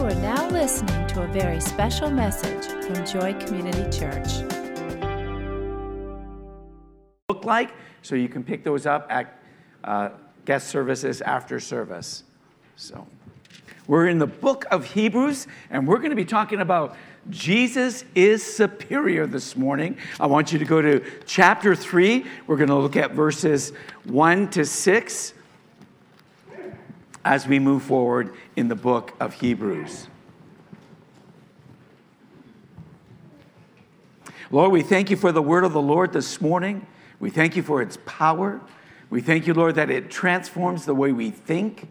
are now listening to a very special message from Joy Community Church. Look like, so you can pick those up at guest services after service. So we're in the book of Hebrews, and we're going to be talking about Jesus is superior this morning. I want you to go to chapter 3. We're going to look at verses 1 to 6 as we move forward in the book of Hebrews. Lord, we thank you for the word of the Lord this morning. We thank you for its power. We thank you, Lord, that it transforms the way we think,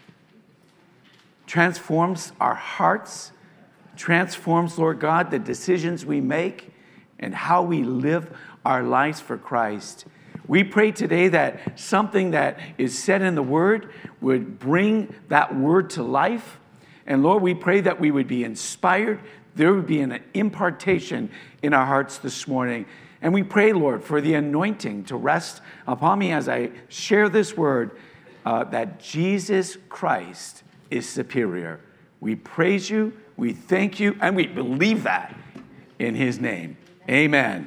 transforms our hearts, transforms, Lord God, the decisions we make and how we live our lives for Christ. We pray today that something that is said in the word would bring that word to life. And Lord, we pray that we would be inspired. There would be an impartation in our hearts this morning. And we pray, Lord, for the anointing to rest upon me as I share this word, that Jesus Christ is superior. We praise you, we thank you, and we believe that in his name. Amen.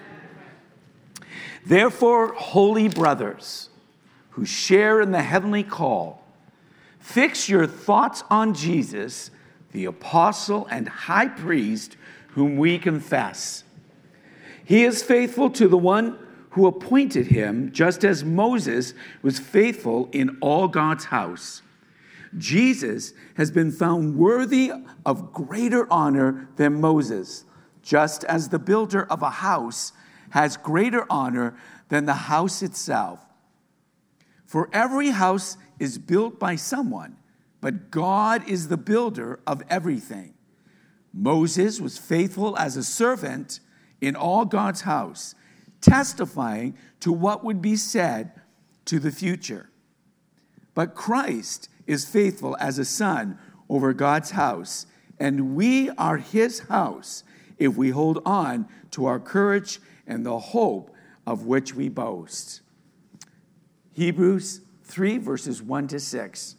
Therefore, holy brothers who share in the heavenly call, fix your thoughts on Jesus, the apostle and high priest whom we confess. He is faithful to the one who appointed him, just as Moses was faithful in all God's house. Jesus has been found worthy of greater honor than Moses, just as the builder of a house has greater honor than the house itself. For every house is built by someone, but God is the builder of everything. Moses was faithful as a servant in all God's house, testifying to what would be said to the future. But Christ is faithful as a son over God's house, and we are his house if we hold on to our courage and the hope of which we boast. Hebrews 3, verses 1 to 6.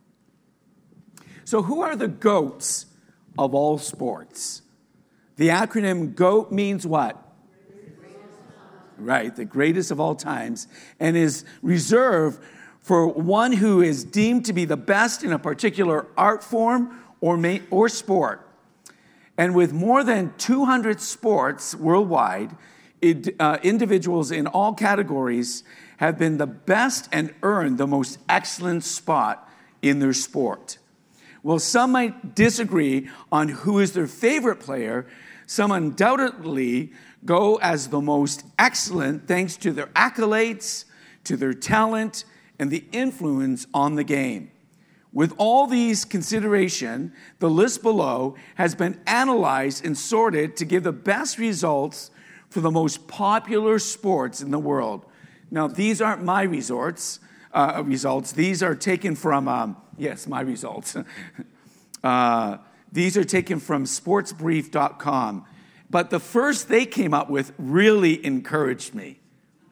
So who are the GOATs of all sports? The acronym GOAT means what? Right, the greatest of all times, and is reserved for one who is deemed to be the best in a particular art form or sport. And with more than 200 sports worldwide, individuals in all categories have been the best and earned the most excellent spot in their sport. Well, some might disagree on who is their favorite player. Some undoubtedly go as the most excellent thanks to their accolades, to their talent, and the influence on the game. With all these consideration, the list below has been analyzed and sorted to give the best results for the most popular sports in the world. Now, these aren't my results. These are taken from, my results. These are taken from sportsbrief.com. But the first they came up with really encouraged me.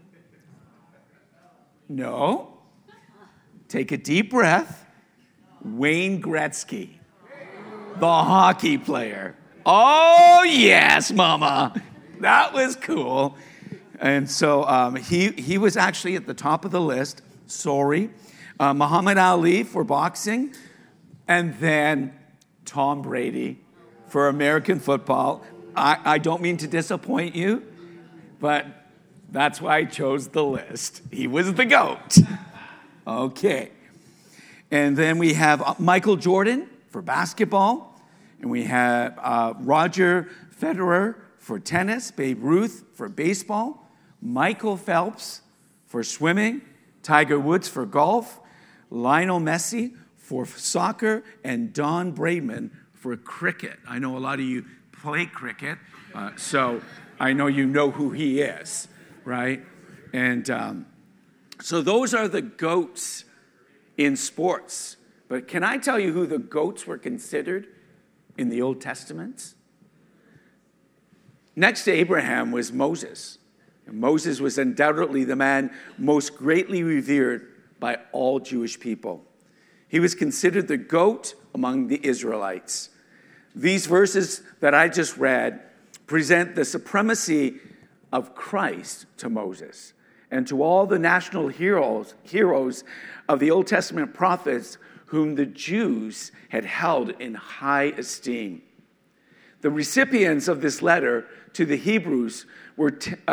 No. Take a deep breath. Wayne Gretzky, the hockey player. Oh, yes, mama. That was cool. And so he was actually at the top of the list. Sorry. Muhammad Ali for boxing. And then Tom Brady for American football. I don't mean to disappoint you, but that's why I chose the list. He was the GOAT. Okay. And then we have Michael Jordan for basketball. And we have Roger Federer for tennis, Babe Ruth for baseball, Michael Phelps for swimming, Tiger Woods for golf, Lionel Messi for soccer, and Don Bradman for cricket. I know a lot of you play cricket, so I know you know who he is, right? And so those are the GOATs in sports. But can I tell you who the GOATs were considered in the Old Testament? Next to Abraham was Moses. And Moses was undoubtedly the man most greatly revered by all Jewish people. He was considered the GOAT among the Israelites. These verses that I just read present the supremacy of Christ to Moses and to all the national heroes of the Old Testament prophets whom the Jews had held in high esteem. The recipients of this letter to the Hebrews were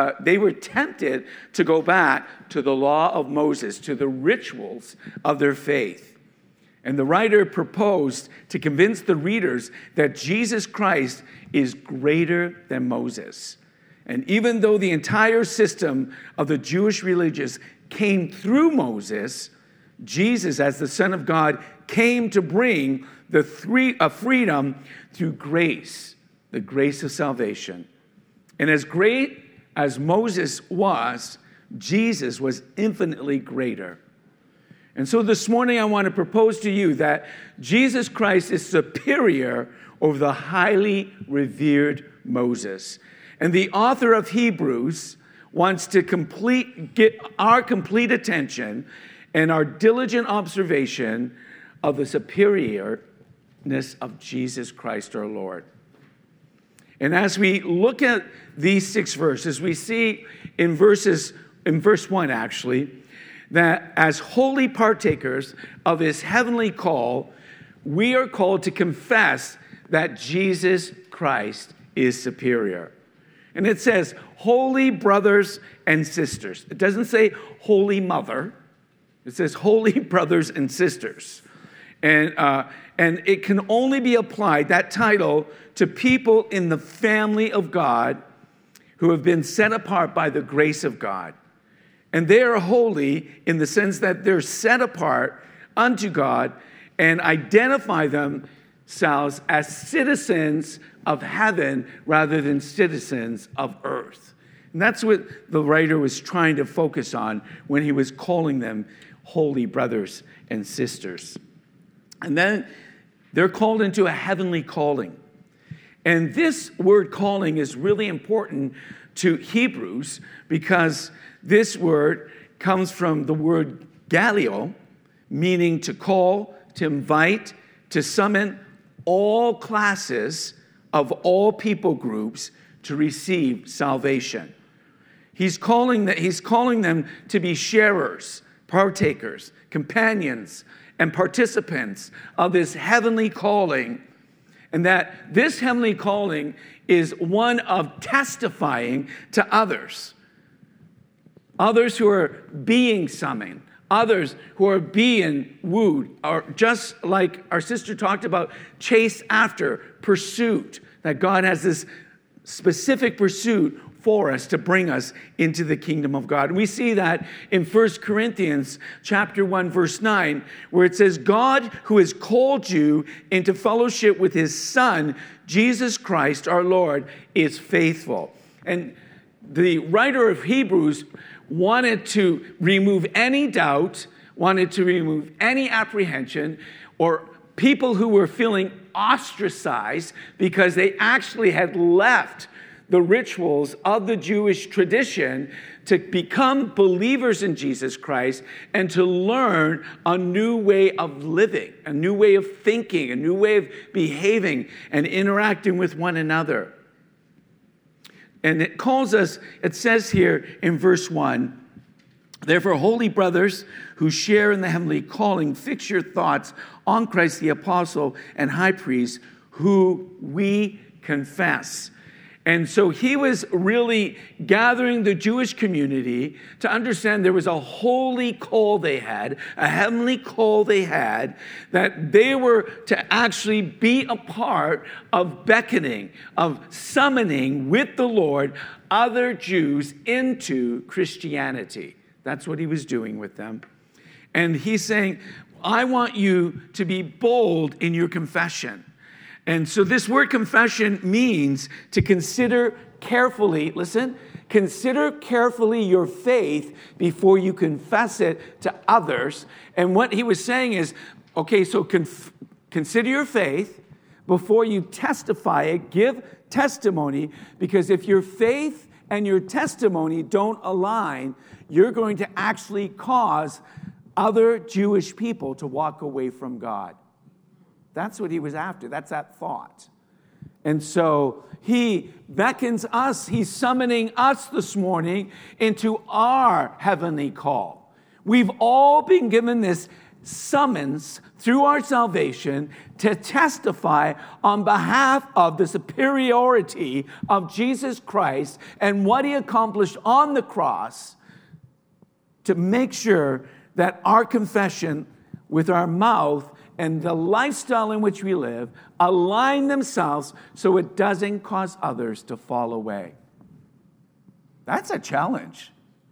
tempted to go back to the law of Moses, to the rituals of their faith. And the writer proposed to convince the readers that Jesus Christ is greater than Moses. And even though the entire system of the Jewish religions came through Moses, Jesus, as the Son of God, came to bring a freedom through grace, the grace of salvation. And as great as Moses was, Jesus was infinitely greater. And so this morning I want to propose to you that Jesus Christ is superior over the highly revered Moses. And the author of Hebrews wants to get our complete attention and our diligent observation of the superiorness of Jesus Christ our Lord. And as we look at these 6 verses, we see in verse 1 actually, that as holy partakers of his heavenly call, we are called to confess that Jesus Christ is superior. And it says, holy brothers and sisters. It doesn't say holy mother. It says holy brothers and sisters. And it can only be applied, that title, to people in the family of God who have been set apart by the grace of God. And they are holy in the sense that they're set apart unto God and identify themselves as citizens of heaven rather than citizens of earth. And that's what the writer was trying to focus on when he was calling them holy brothers and sisters. And then they're called into a heavenly calling. And this word calling is really important to Hebrews because this word comes from the word Gallio, meaning to call, to invite, to summon all classes of all people groups to receive salvation. He's calling them to be sharers, partakers, companions, and participants of this heavenly calling, and that this heavenly calling is one of testifying to others who are being summoned, others who are being wooed, or just like our sister talked about, chase after, pursuit, that God has this specific pursuit for us to bring us into the kingdom of God. And we see that in 1 Corinthians chapter 1, verse 9, where it says, God who has called you into fellowship with his Son, Jesus Christ our Lord, is faithful. And the writer of Hebrews wanted to remove any doubt, wanted to remove any apprehension, or people who were feeling ostracized because they actually had left the rituals of the Jewish tradition to become believers in Jesus Christ and to learn a new way of living, a new way of thinking, a new way of behaving and interacting with one another. And it says here in verse 1, therefore, holy brothers who share in the heavenly calling, fix your thoughts on Christ the apostle and high priest, who we confess. And so he was really gathering the Jewish community to understand there was a holy call they had, a heavenly call they had, that they were to actually be a part of beckoning, of summoning with the Lord other Jews into Christianity. That's what he was doing with them. And he's saying, I want you to be bold in your confession. And so this word confession means to consider carefully, consider carefully your faith before you confess it to others. And what he was saying is, okay, so consider your faith before you testify it, give testimony, because if your faith and your testimony don't align, you're going to actually cause other Jewish people to walk away from God. That's what he was after. That's that thought. And so he beckons us, he's summoning us this morning into our heavenly call. We've all been given this summons through our salvation to testify on behalf of the superiority of Jesus Christ and what he accomplished on the cross, to make sure that our confession with our mouth and the lifestyle in which we live align themselves so it doesn't cause others to fall away. That's a challenge.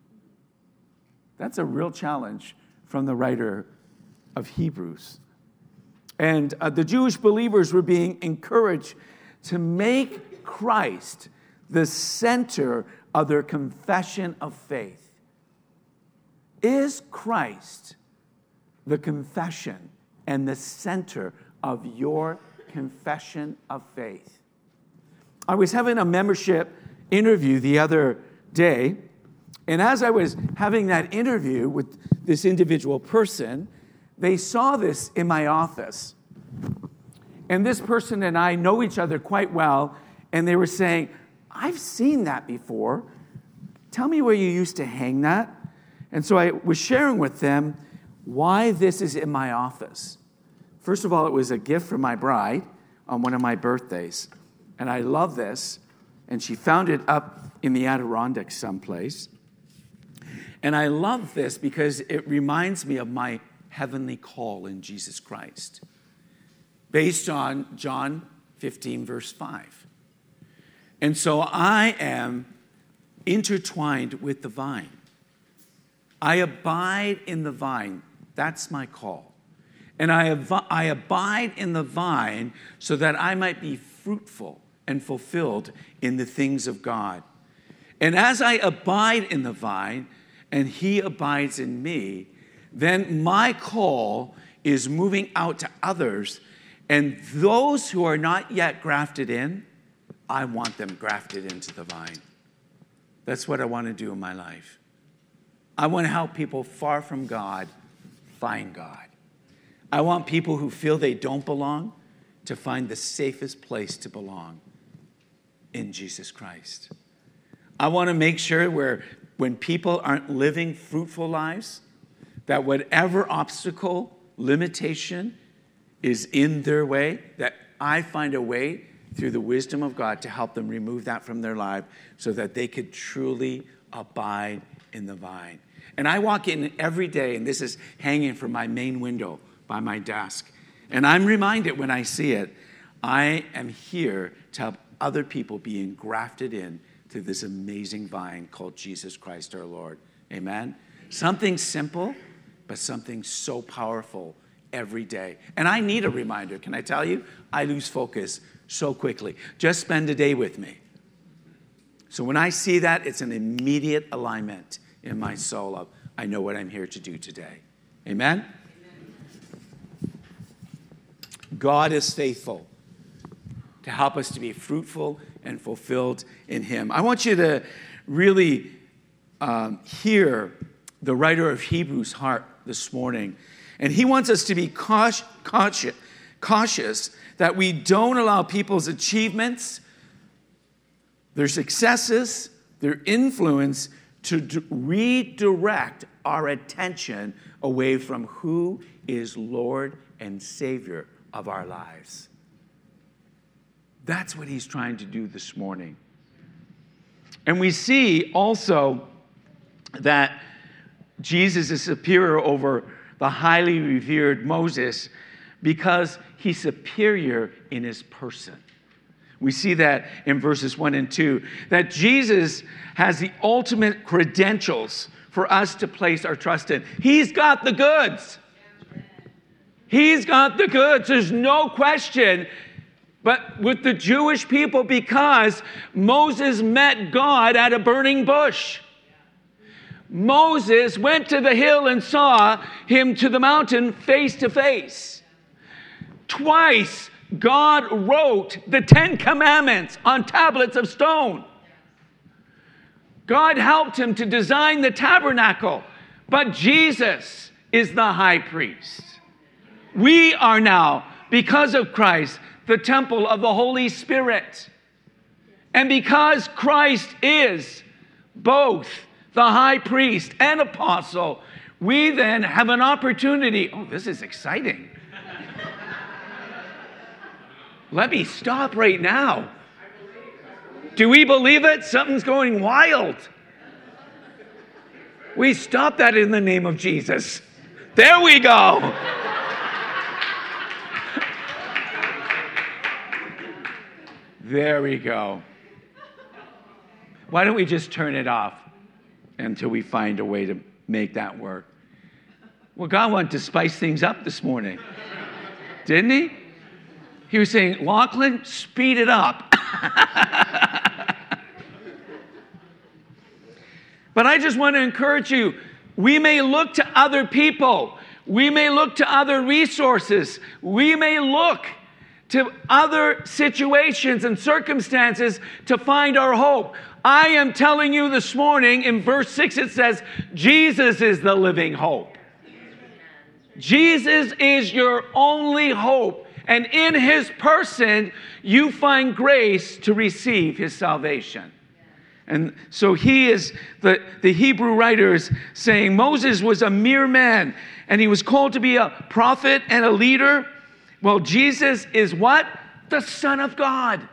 That's a real challenge from the writer of Hebrews. And the Jewish believers were being encouraged to make Christ the center of their confession of faith. Is Christ the confession and the center of your confession of faith? I was having a membership interview the other day, and as I was having that interview with this individual person, they saw this in my office. And this person and I know each other quite well, and they were saying, I've seen that before. Tell me where you used to hang that. And so I was sharing with them why this is in my office. First of all, it was a gift from my bride on one of my birthdays. And I love this. And she found it up in the Adirondacks someplace. And I love this because it reminds me of my heavenly call in Jesus Christ, based on John 15, verse 5. And so I am intertwined with the vine. I abide in the vine. That's my call. And I abide in the vine so that I might be fruitful and fulfilled in the things of God. And as I abide in the vine, and he abides in me, then my call is moving out to others. And those who are not yet grafted in, I want them grafted into the vine. That's what I want to do in my life. I want to help people far from God find God. I want people who feel they don't belong to find the safest place to belong in Jesus Christ. I want to make sure when people aren't living fruitful lives, that whatever obstacle, limitation is in their way, that I find a way through the wisdom of God to help them remove that from their life so that they could truly abide in the vine. And I walk in every day, and this is hanging from my main window by my desk. And I'm reminded when I see it, I am here to help other people be engrafted in to this amazing vine called Jesus Christ our Lord. Amen? Something simple, but something so powerful every day. And I need a reminder. Can I tell you? I lose focus so quickly. Just spend a day with me. So when I see that, it's an immediate alignment in my soul of, I know what I'm here to do today. Amen? God is faithful to help us to be fruitful and fulfilled in him. I want you to really hear the writer of Hebrews' heart this morning. And he wants us to be cautious that we don't allow people's achievements, their successes, their influence to redirect our attention away from who is Lord and Savior of our lives. That's what he's trying to do this morning. And we see also that Jesus is superior over the highly revered Moses because he's superior in his person. We see that in verses 1 and 2, that Jesus has the ultimate credentials for us to place our trust in. He's got the goods. He's got the goods. There's no question. But with the Jewish people, because Moses met God at a burning bush. Moses went to the hill and saw him to the mountain face to face. Twice, God wrote the 10 Commandments on tablets of stone. God helped him to design the tabernacle, but Jesus is the high priest. We are now because of Christ, the temple of the Holy Spirit. And because Christ is both the high priest and apostle, we then have an opportunity. Oh, this is exciting. Let me stop right now. Do we believe it? Something's going wild. We stop that in the name of Jesus. There we go. There we go. Why don't we just turn it off until we find a way to make that work? Well, God wanted to spice things up this morning, didn't he? He was saying, Lachlan, speed it up. But I just want to encourage you, we may look to other people. We may look to other resources. We may look to other situations and circumstances to find our hope. I am telling you this morning, in verse 6 it says, Jesus is the living hope. Jesus is your only hope. And in his person, you find grace to receive his salvation. And so he is, the Hebrew writers saying, Moses was a mere man, and he was called to be a prophet and a leader. Well, Jesus is what? The Son of God.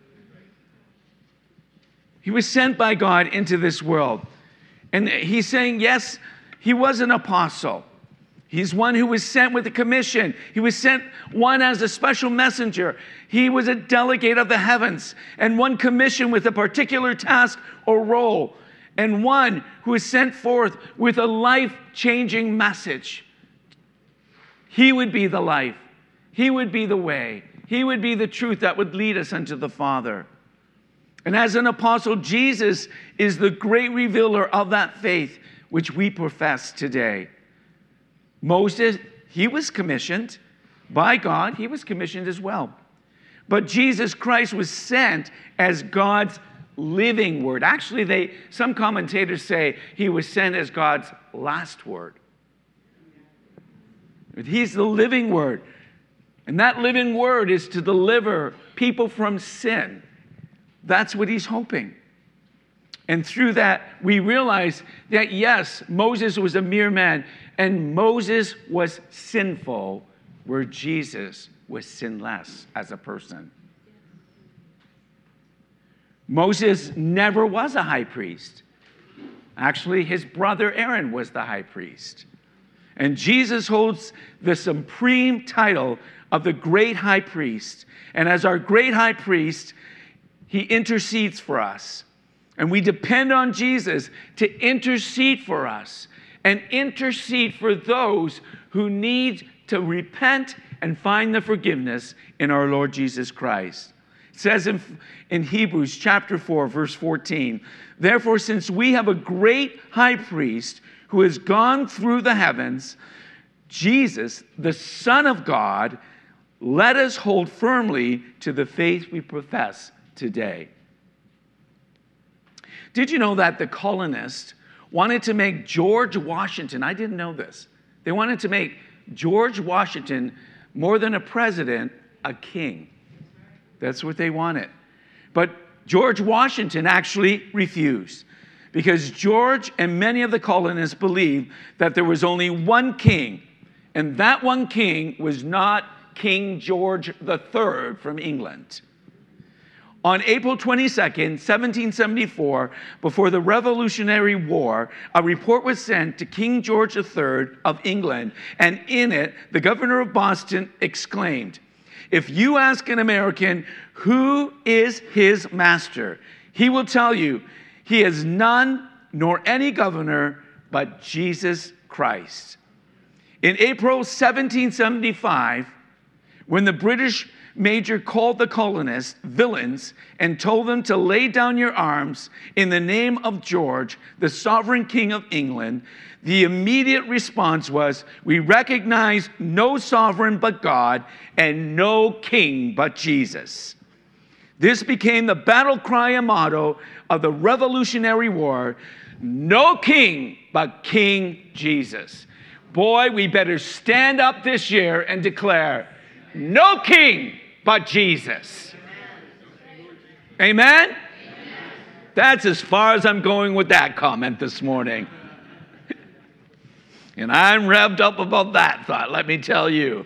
He was sent by God into this world. And he's saying, yes, he was an apostle. He's one who was sent with a commission. He was sent one as a special messenger. He was a delegate of the heavens, and one commissioned with a particular task or role, and one who is sent forth with a life-changing message. He would be the life. He would be the way. He would be the truth that would lead us unto the Father. And as an apostle, Jesus is the great revealer of that faith which we profess today. Moses, he was commissioned by God. He was commissioned as well. But Jesus Christ was sent as God's living word. Actually, some commentators say he was sent as God's last word. He's the living word. And that living word is to deliver people from sin. That's what he's hoping. And through that, we realize that, yes, Moses was a mere man, and Moses was sinful, where Jesus was sinless as a person. Moses never was a high priest. Actually, his brother Aaron was the high priest. And Jesus holds the supreme title of the great high priest. And as our great high priest, he intercedes for us. And we depend on Jesus to intercede for us and intercede for those who need to repent and find the forgiveness in our Lord Jesus Christ. It says in Hebrews chapter 4, verse 14, therefore, since we have a great high priest who has gone through the heavens, Jesus, the Son of God, let us hold firmly to the faith we profess today. Did you know that the colonists wanted to make George Washington, I didn't know this, they wanted to make George Washington, more than a president, a king. That's what they wanted. But George Washington actually refused, because George and many of the colonists believed that there was only one king, and that one king was not King George III from England. On April 22nd, 1774, before the Revolutionary War, a report was sent to King George III of England, and in it, the governor of Boston exclaimed, if you ask an American who is his master, he will tell you he is none nor any governor but Jesus Christ. In April 1775, when the British major called the colonists villains and told them to lay down your arms in the name of George, the sovereign king of England, the immediate response was, we recognize no sovereign but God and no king but Jesus. This became the battle cry and motto of the Revolutionary War, no king but King Jesus. Boy, we better stand up this year and declare, No king but Jesus. Amen? That's as far as I'm going with that comment this morning. And I'm revved up about that thought, let me tell you.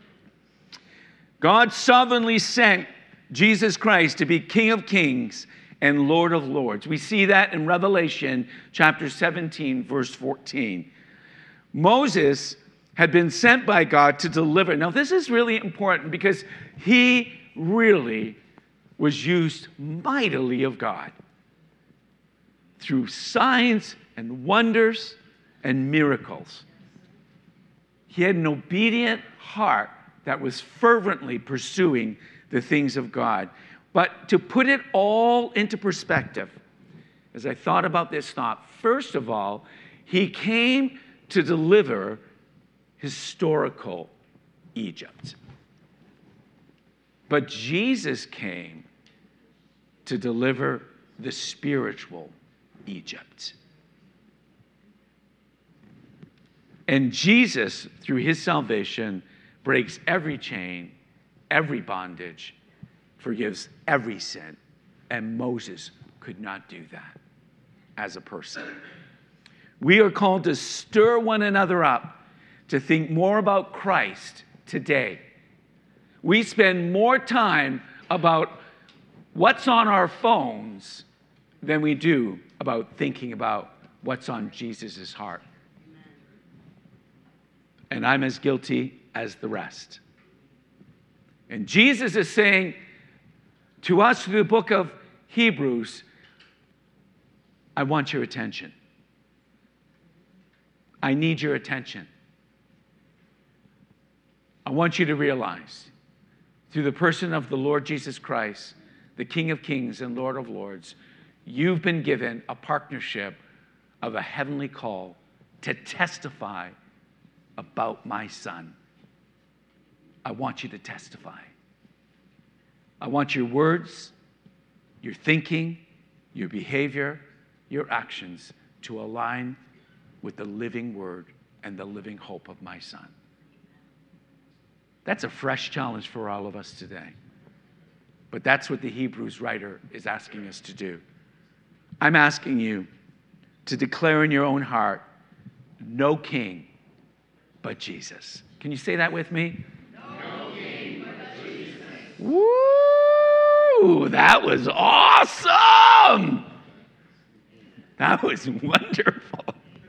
God sovereignly sent Jesus Christ to be King of Kings and Lord of Lords. We see that in Revelation chapter 17, verse 14. Moses had been sent by God to deliver. Now, this is really important because he really was used mightily of God through signs and wonders and miracles. He had an obedient heart that was fervently pursuing the things of God. But to put it all into perspective, as I thought about this thought, first of all, he came to deliver historical Egypt. But Jesus came to deliver the spiritual Egypt. And Jesus, through his salvation, breaks every chain, every bondage, forgives every sin. And Moses could not do that as a person. We are called to stir one another up to think more about Christ today. We spend more time about what's on our phones than we do about thinking about what's on Jesus' heart. And I'm as guilty as the rest. And Jesus is saying to us through the book of Hebrews, I want your attention. I need your attention. I want you to realize through the person of the Lord Jesus Christ, the King of Kings and Lord of Lords, you've been given a partnership of a heavenly call to testify about my Son. I want you to testify. I want your words, your thinking, your behavior, your actions to align with the living word and the living hope of my Son. That's a fresh challenge for all of us today. But that's what the Hebrews writer is asking us to do. I'm asking you to declare in your own heart, no king but Jesus. Can you say that with me? No king but Jesus. Woo! That was awesome! That was wonderful.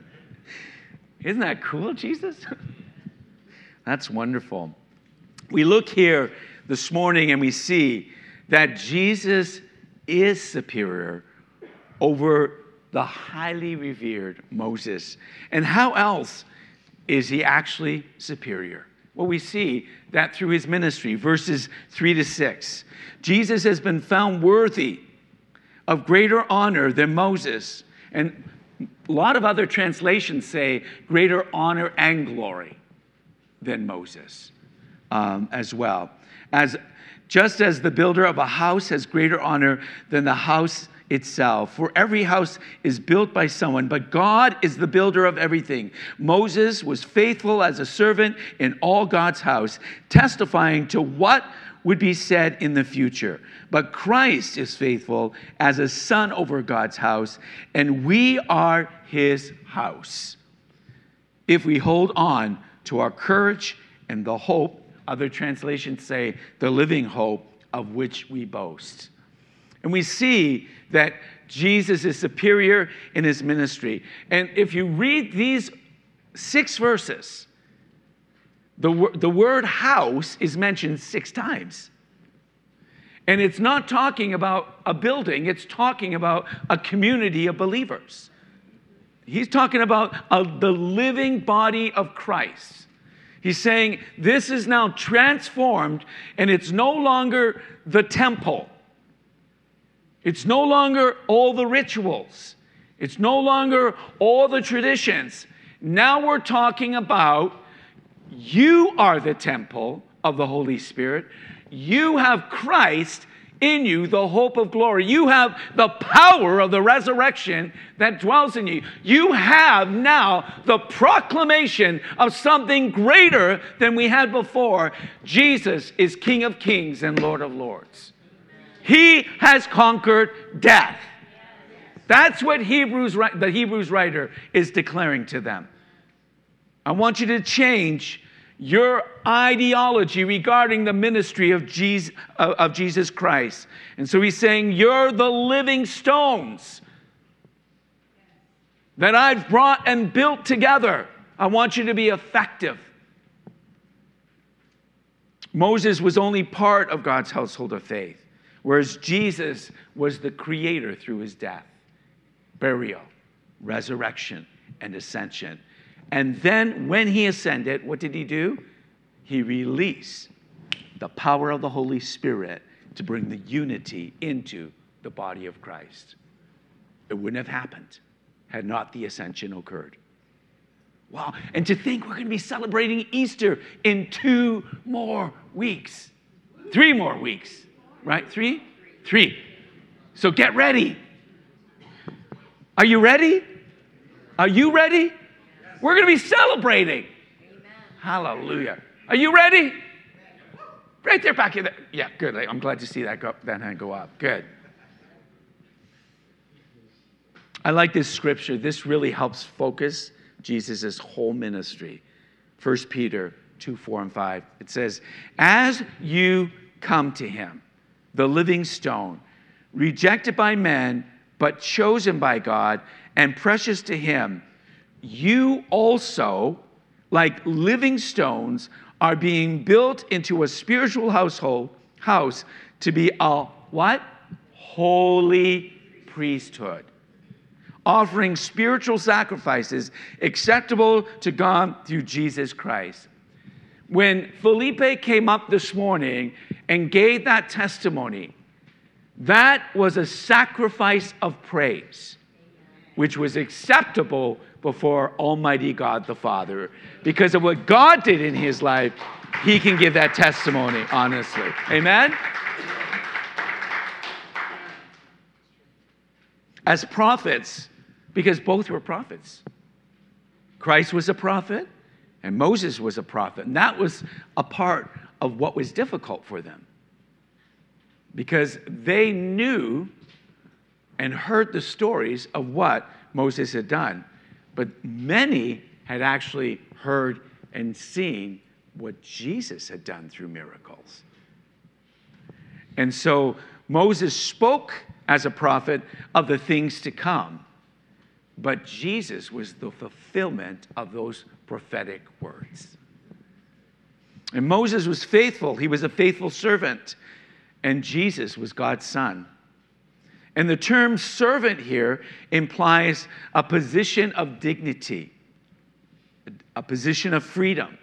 Isn't that cool, Jesus? That's wonderful. We look here this morning and we see that Jesus is superior over the highly revered Moses. And how else is he actually superior? Well, we see that through his ministry, verses 3-6. Jesus has been found worthy of greater honor than Moses. And a lot of other translations say greater honor and glory than Moses as well. Just as the builder of a house has greater honor than the house itself. For every house is built by someone, but God is the builder of everything. Moses was faithful as a servant in all God's house, testifying to what would be said in the future. But Christ is faithful as a son over God's house, and we are his house. If we hold on to our courage and the hope, other translations say the living hope of which we boast. And we see that Jesus is superior in his ministry. And if you read these 6 verses, the word house is mentioned 6 times. And it's not talking about a building, it's talking about a community of believers. He's talking about the living body of Christ. He's saying this is now transformed, and it's no longer the temple. It's no longer all the rituals. It's no longer all the traditions. Now we're talking about you are the temple of the Holy Spirit. You have Christ in you the hope of glory. You have the power of the resurrection that dwells in you. You have now the proclamation of something greater than we had before. Jesus is King of Kings and Lord of Lords. He has conquered death. That's what the Hebrews writer is declaring to them. I want you to change your ideology regarding the ministry of Jesus Christ. And so he's saying, you're the living stones that I've brought and built together. I want you to be effective. Moses was only part of God's household of faith, whereas Jesus was the creator through his death, burial, resurrection, and ascension. And then when he ascended, what did he do? He released the power of the Holy Spirit to bring the unity into the body of Christ. It wouldn't have happened had not the ascension occurred. Wow. And to think we're going to be celebrating Easter in 2 more weeks. 3 more weeks. Right? 3? 3. So get ready. Are you ready? Are you ready? We're going to be celebrating. Amen. Hallelujah. Are you ready? Right there, back here. Yeah, good. I'm glad to see that hand go up. Good. I like this scripture. This really helps focus Jesus' whole ministry. 1 Peter 2, 4, and 5. It says, as you come to him, the living stone, rejected by men, but chosen by God, and precious to him, you also, like living stones, are being built into a spiritual house to be a what? Holy priesthood, offering spiritual sacrifices acceptable to God through Jesus Christ. When Felipe came up this morning and gave that testimony, that was a sacrifice of praise, which was acceptable before Almighty God the Father. Because of what God did in his life, he can give that testimony honestly. Amen? As prophets, because both were prophets. Christ was a prophet, and Moses was a prophet. And that was a part of what was difficult for them. Because they knew and heard the stories of what Moses had done. But many had actually heard and seen what Jesus had done through miracles. And so Moses spoke as a prophet of the things to come. But Jesus was the fulfillment of those prophetic words. And Moses was faithful. He was a faithful servant. And Jesus was God's son. And the term servant here implies a position of dignity, a position of freedom.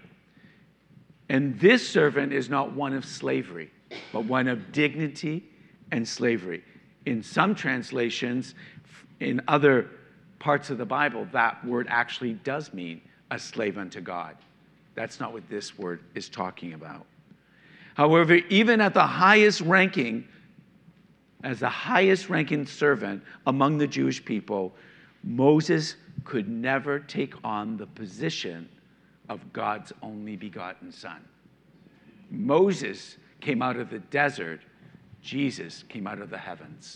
And this servant is not one of slavery, but one of dignity and slavery. In some translations, in other parts of the Bible, that word actually does mean a slave unto God. That's not what this word is talking about. However, even at the highest ranking, as the highest ranking servant among the Jewish people, Moses could never take on the position of God's only begotten son. Moses came out of the desert. Jesus came out of the heavens.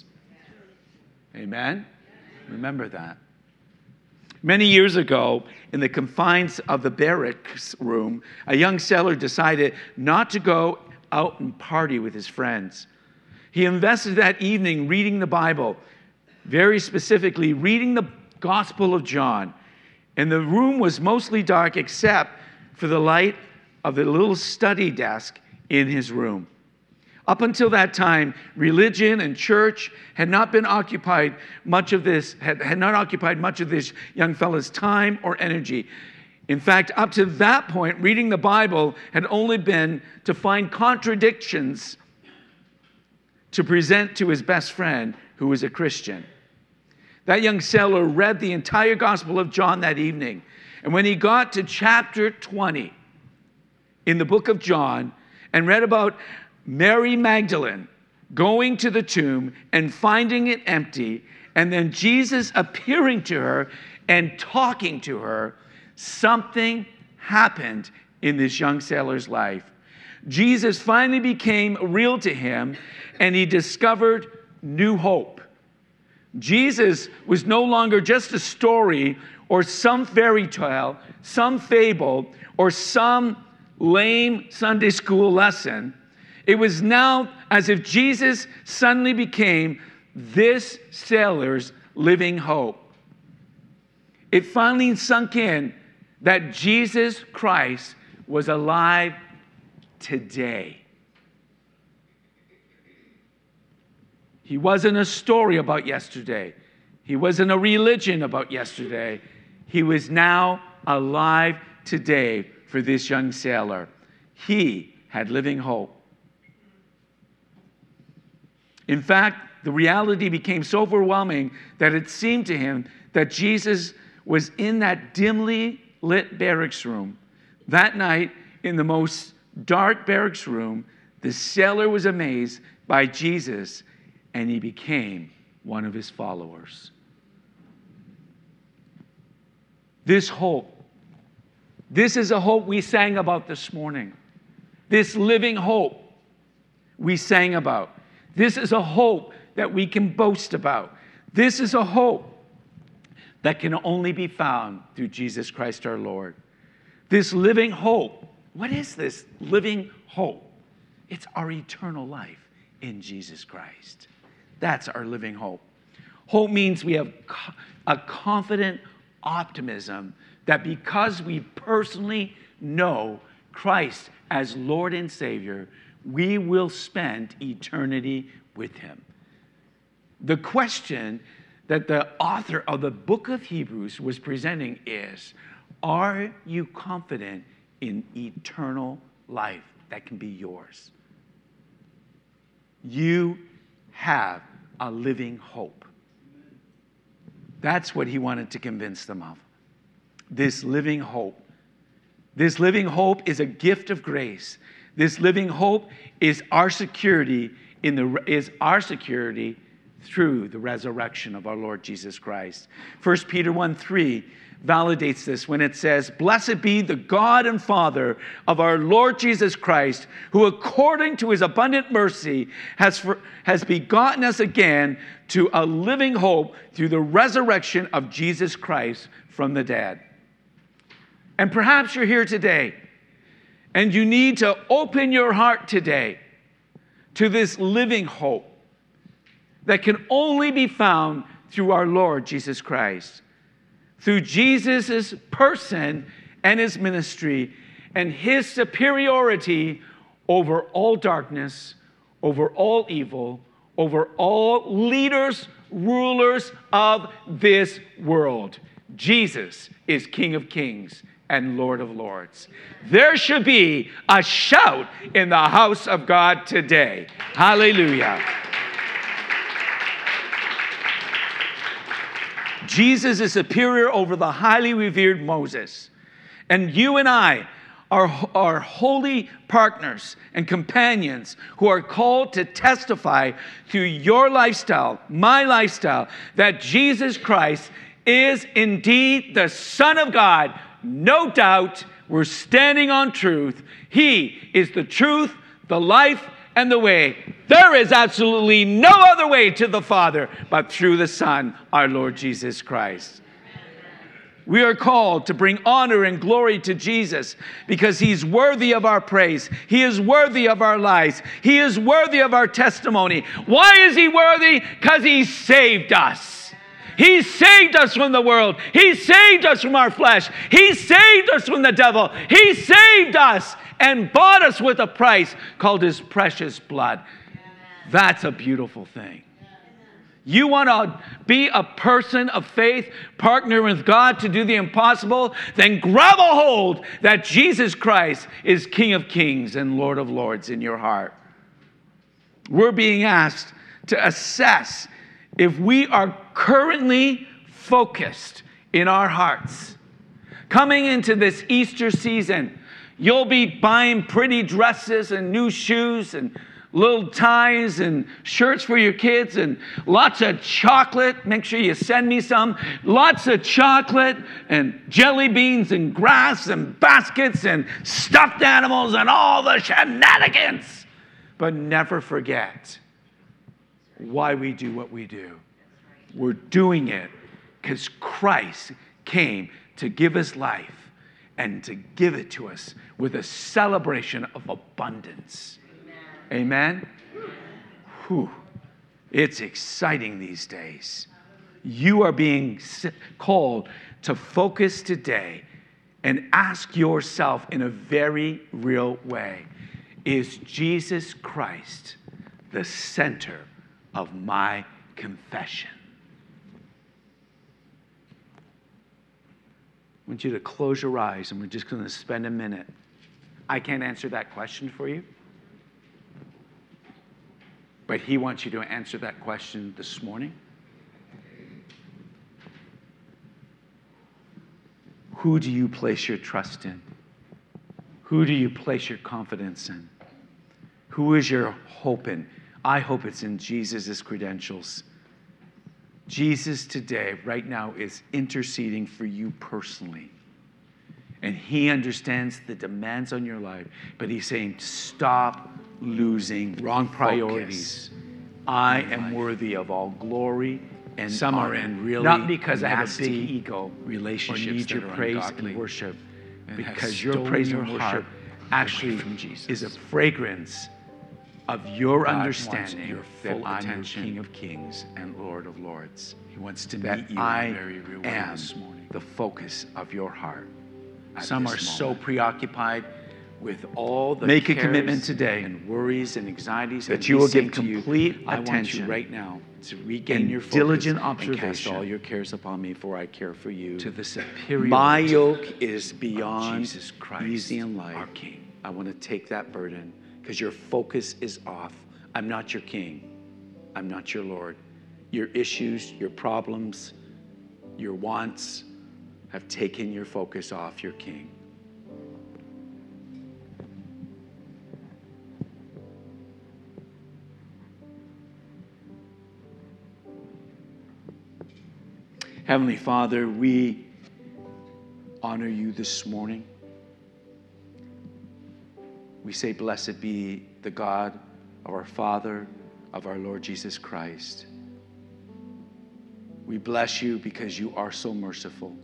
Amen? Remember that. Many years ago, in the confines of the barracks room, a young sailor decided not to go out and party with his friends. He invested that evening reading the Bible, very specifically reading the Gospel of John. And the room was mostly dark except for the light of the little study desk in his room. Up until that time, religion and church had not occupied much of this young fellow's time or energy. In fact, up to that point, reading the Bible had only been to find contradictions to present to his best friend, who was a Christian. That young sailor read the entire Gospel of John that evening. And when he got to chapter 20 in the book of John and read about Mary Magdalene, going to the tomb and finding it empty, and then Jesus appearing to her and talking to her, something happened in this young sailor's life. Jesus finally became real to him, and he discovered new hope. Jesus was no longer just a story or some fairy tale, some fable, or some lame Sunday school lesson. It was now as if Jesus suddenly became this sailor's living hope. It finally sunk in that Jesus Christ was alive today. He wasn't a story about yesterday. He wasn't a religion about yesterday. He was now alive today for this young sailor. He had living hope. In fact, the reality became so overwhelming that it seemed to him that Jesus was in that dimly lit barracks room. That night, in the most dark barracks room, the sailor was amazed by Jesus, and he became one of his followers. This hope, this is a hope we sang about this morning. This living hope we sang about. This is a hope that we can boast about. This is a hope that can only be found through Jesus Christ our Lord. This living hope, what is this living hope? It's our eternal life in Jesus Christ. That's our living hope. Hope means we have a confident optimism that because we personally know Christ as Lord and Savior, we will spend eternity with him. The question that the author of the book of Hebrews was presenting is, are you confident in eternal life that can be yours? You have a living hope. That's what he wanted to convince them of. This living hope. This living hope is a gift of grace. This living hope is our security through the resurrection of our Lord Jesus Christ. 1 Peter 1:3 validates this when it says, "Blessed be the God and Father of our Lord Jesus Christ, who according to his abundant mercy has begotten us again to a living hope through the resurrection of Jesus Christ from the dead." And perhaps you're here today and you need to open your heart today to this living hope that can only be found through our Lord Jesus Christ. Through Jesus' person and his ministry and his superiority over all darkness, over all evil, over all leaders, rulers of this world. Jesus is King of Kings and Lord of Lords. There should be a shout in the house of God today. Hallelujah. Jesus is superior over the highly revered Moses. And you and I are holy partners and companions who are called to testify through your lifestyle, my lifestyle, that Jesus Christ is indeed the Son of God. No doubt, we're standing on truth. He is the truth, the life, and the way. There is absolutely no other way to the Father but through the Son, our Lord Jesus Christ. We are called to bring honor and glory to Jesus because he's worthy of our praise. He is worthy of our lives. He is worthy of our testimony. Why is he worthy? Because he saved us. He saved us from the world. He saved us from our flesh. He saved us from the devil. He saved us and bought us with a price called his precious blood. That's a beautiful thing. You want to be a person of faith, partner with God to do the impossible, then grab a hold that Jesus Christ is King of Kings and Lord of Lords in your heart. We're being asked to assess if we are currently focused in our hearts. Coming into this Easter season, you'll be buying pretty dresses and new shoes and little ties and shirts for your kids and lots of chocolate. Make sure you send me some. Lots of chocolate and jelly beans and grass and baskets and stuffed animals and all the shenanigans. But never forget why we do what we do. We're doing it because Christ came to give us life and to give it to us with a celebration of abundance. Amen? Whew. It's exciting these days. You are being called to focus today and ask yourself in a very real way, is Jesus Christ the center of my confession? I want you to close your eyes, and we're just going to spend a minute. I can't answer that question for you, but he wants you to answer that question this morning. Who do you place your trust in? Who do you place your confidence in? Who is your hope in? I hope it's in Jesus' credentials. Jesus today, right now, is interceding for you personally. And he understands the demands on your life, but he's saying, stop losing wrong priorities. I am worthy of all glory and Some honor. are in really not because I have a nasty big ego relationships or need your that are praise ungodly and worship, and have because your stolen praise your and worship heart actually away from Jesus. is a fragrance of your God understanding wants your that full I'm your attention. King of Kings and Lord of Lords. He wants to That meet you I in a very real way am this morning. the focus of your heart. Some Some are are so so preoccupied with all the Make a cares commitment today and worries and anxieties that and you he's will give saying to you, complete I want you attention right now to regain and your focus diligent and cast observation all your cares upon me, for I care for you. to the superiority My yoke is beyond Jesus Christ, easy and light. our King. I want to take that burden because your focus is off. I'm not your king. I'm not your Lord. Your issues, your problems, your wants have taken your focus off your King. Heavenly Father, we honor you this morning. We say, blessed be the God of our Father, of our Lord Jesus Christ. We bless you because you are so merciful.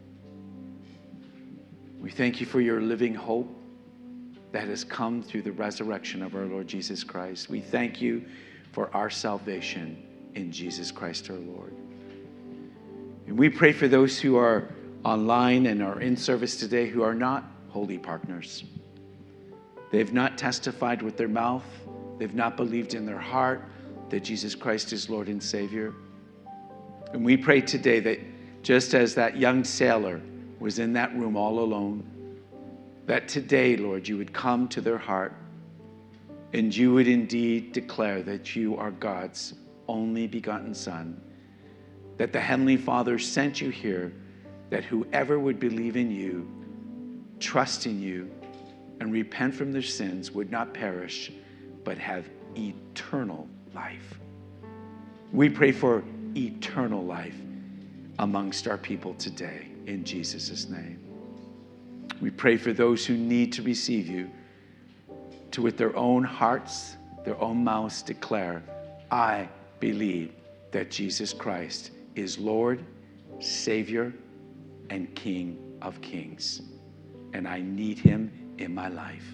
We thank you for your living hope that has come through the resurrection of our Lord Jesus Christ. We thank you for our salvation in Jesus Christ our Lord. And we pray for those who are online and are in service today who are not holy partners. They've not testified with their mouth. They've not believed in their heart that Jesus Christ is Lord and Savior. And we pray today that just as that young sailor was in that room all alone, that today, Lord, you would come to their heart and you would indeed declare that you are God's only begotten Son, that the Heavenly Father sent you here, that whoever would believe in you, trust in you, and repent from their sins would not perish, but have eternal life. We pray for eternal life amongst our people today, in Jesus' name. We pray for those who need to receive you, to with their own hearts, their own mouths declare, I believe that Jesus Christ is Lord, Savior, and King of Kings, and I need him in my life.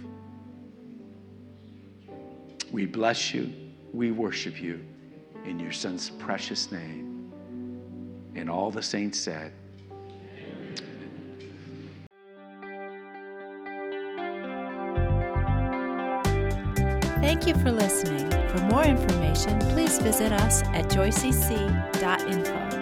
We bless you, we worship you in your Son's precious name. And all the saints said, Thank you for listening. For more information, please visit us at joycec.info.